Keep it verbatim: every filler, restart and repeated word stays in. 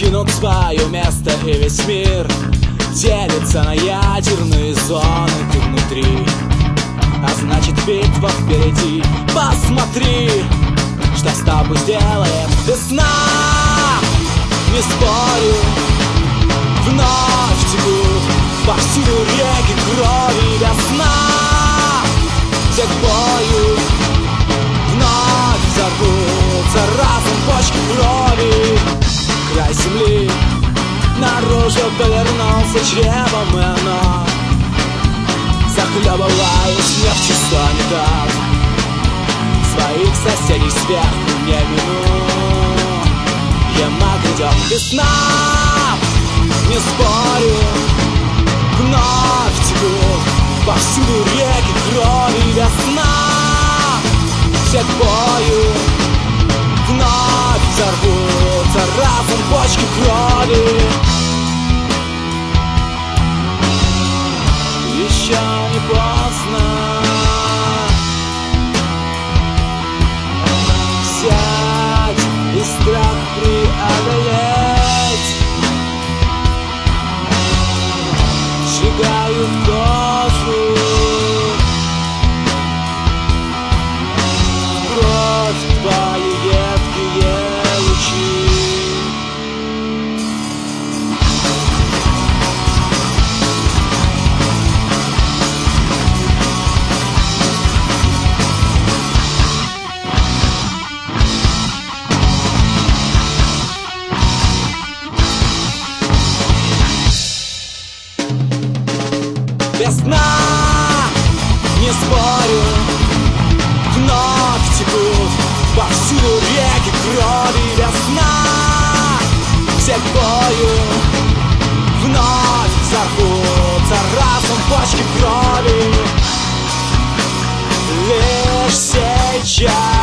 покинут свое место, и весь мир делится на ядерные зоны. Ты внутри, а значит битва впереди. Посмотри, что с тобой сделает весна. Не спорю, вновь текут повсюду реки крови. Весна, все к бою, вновь взорвутся разом почки крови. Край земли наружу повернулся чревом, и оно, захлебываясь нефтью, станет от своих соседей сверху не минуем. Грядет весна, не спорю, вновь текут повсюду реки крови. Весна, все к бою, вновь взорвутся разом почки крови. Еще не поздно, сядь и страх преодолеть. Сжигают кожу, кровь твои едкие лучи. Весна, не спорю, вновь текут повсюду реки крови. Весна, все к бою, вновь взорвутся разом почки крови. Лишь сейчас